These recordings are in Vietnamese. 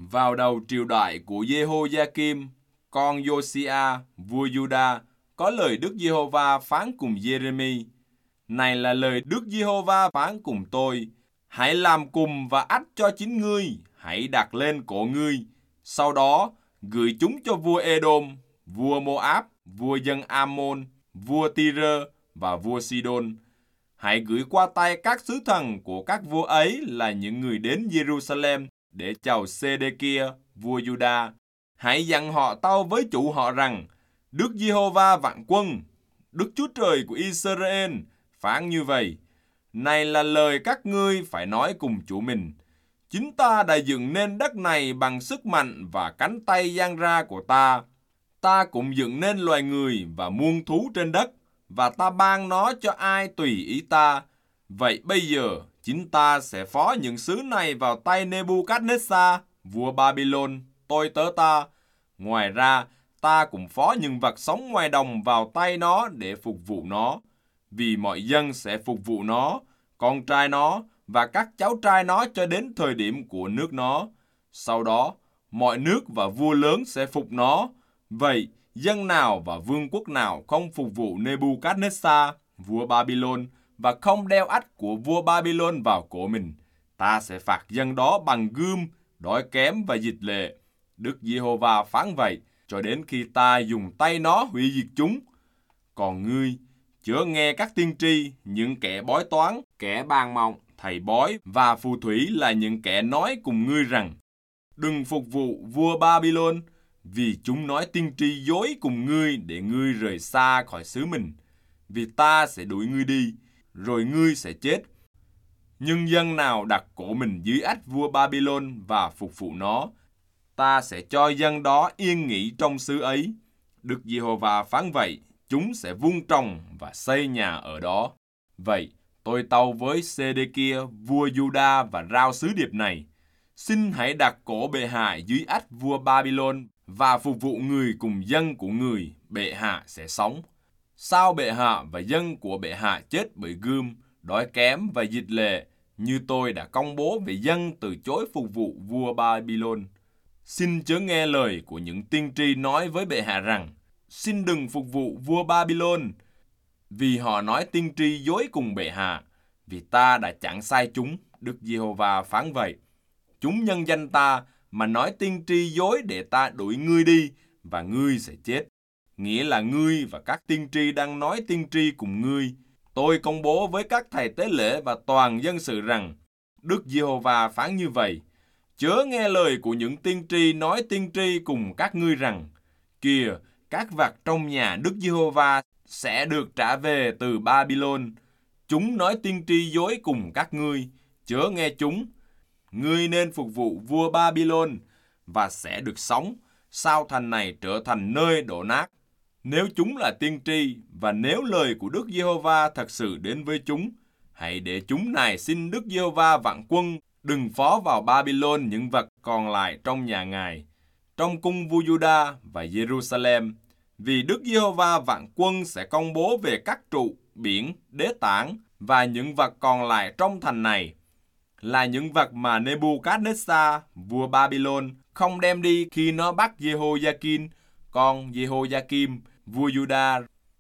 Vào đầu triều đại của Jehoiakim, con Josiah, vua Juda, có lời Đức Giê-hô-va phán cùng Giê-rê-mi. Này là lời Đức Giê-hô-va phán cùng tôi: hãy làm cùm và ắt cho chính ngươi, hãy đặt lên cổ ngươi. Sau đó, gửi chúng cho vua Edom, vua Moab, vua dân Ammon, vua Tyre và vua Sidon. Hãy gửi qua tay các sứ thần của các vua ấy là những người đến Jerusalem để chào Sê-đê-kia, vua Juda. Hãy dặn họ tâu với chủ họ rằng: Đức Giê-hô-va vạn quân, Đức Chúa Trời của Israel, phán như vậy: này là lời các ngươi phải nói cùng chủ mình. Chính ta đã dựng nên đất này bằng sức mạnh và cánh tay dang ra của ta. Ta cũng dựng nên loài người và muôn thú trên đất, và ta ban nó cho ai tùy ý ta. Vậy bây giờ, chính ta sẽ phó những xứ này vào tay Nebuchadnezzar, vua Babylon, tôi tớ ta. Ngoài ra, ta cũng phó những vật sống ngoài đồng vào tay nó để phục vụ nó. Vì mọi dân sẽ phục vụ nó, con trai nó và các cháu trai nó cho đến thời điểm của nước nó. Sau đó, mọi nước và vua lớn sẽ phục nó. Vậy, dân nào và vương quốc nào không phục vụ Nebuchadnezzar, vua Babylon, và không đeo ách của vua Babylon vào cổ mình, ta sẽ phạt dân đó bằng gươm, đói kém và dịch lệ. Đức Giê-hô-va phán vậy, cho đến khi ta dùng tay nó hủy diệt chúng. Còn ngươi, chớ nghe các tiên tri, những kẻ bói toán, kẻ bàn mộng, thầy bói và phù thủy là những kẻ nói cùng ngươi rằng: đừng phục vụ vua Babylon, vì chúng nói tiên tri dối cùng ngươi để ngươi rời xa khỏi xứ mình. Vì ta sẽ đuổi ngươi đi, rồi ngươi sẽ chết. Nhưng dân nào đặt cổ mình dưới ách vua Babylon và phục vụ nó, ta sẽ cho dân đó yên nghỉ trong xứ ấy. Đức Giê-hô-va phán vậy, chúng sẽ vun trồng và xây nhà ở đó. Vậy, tôi tâu với Sê-đê-kia, vua Juda và rao sứ điệp này: xin hãy đặt cổ bệ hạ dưới ách vua Babylon và phục vụ người cùng dân của người, bệ hạ sẽ sống. Sao bệ hạ và dân của bệ hạ chết bởi gươm, đói kém và dịch lệ, như tôi đã công bố về dân từ chối phục vụ vua Babylon? Xin chớ nghe lời của những tiên tri nói với bệ hạ rằng: xin đừng phục vụ vua Babylon, vì họ nói tiên tri dối cùng bệ hạ, vì ta đã chẳng sai chúng. Đức Giê-hô-va phán vậy. Chúng nhân danh ta mà nói tiên tri dối để ta đuổi ngươi đi, và ngươi sẽ chết. Nghĩa là ngươi và các tiên tri đang nói tiên tri cùng ngươi. Tôi công bố với các thầy tế lễ và toàn dân sự rằng: Đức Giê-hô-va phán như vậy. Chớ nghe lời của những tiên tri nói tiên tri cùng các ngươi rằng: kìa, các vật trong nhà Đức Giê-hô-va sẽ được trả về từ Babylon. Chúng nói tiên tri dối cùng các ngươi, chớ nghe chúng. Ngươi nên phục vụ vua Babylon và sẽ được sống, sao thành này trở thành nơi đổ nát. Nếu chúng là tiên tri và nếu lời của Đức Giê-hô-va thật sự đến với chúng, hãy để chúng này xin Đức Giê-hô-va vạn quân đừng phó vào Babylon những vật còn lại trong nhà Ngài, trong cung vua Juda và Jerusalem. Vì Đức Giê-hô-va vạn quân sẽ công bố về các trụ, biển, đế tảng và những vật còn lại trong thành này, là những vật mà Nebuchadnezzar, vua Babylon, không đem đi khi nó bắt Jehoiakim, con Jehoiakim, vua Juda,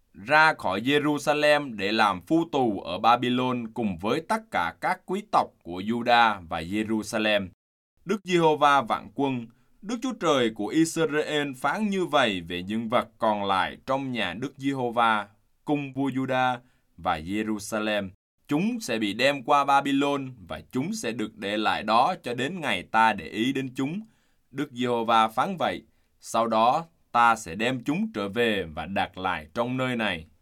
ra khỏi Jerusalem để làm phu tù ở Babylon cùng với tất cả các quý tộc của Juda và Jerusalem. Đức Giê-hô-va vạn quân, Đức Chúa Trời của Israel phán như vậy về những vật còn lại trong nhà Đức Giê-hô-va, cung vua Juda và Jerusalem. Chúng sẽ bị đem qua Babylon và chúng sẽ được để lại đó cho đến ngày ta để ý đến chúng. Đức Giê-hô-va phán vậy. Sau đó ta sẽ đem chúng trở về và đặt lại trong nơi này.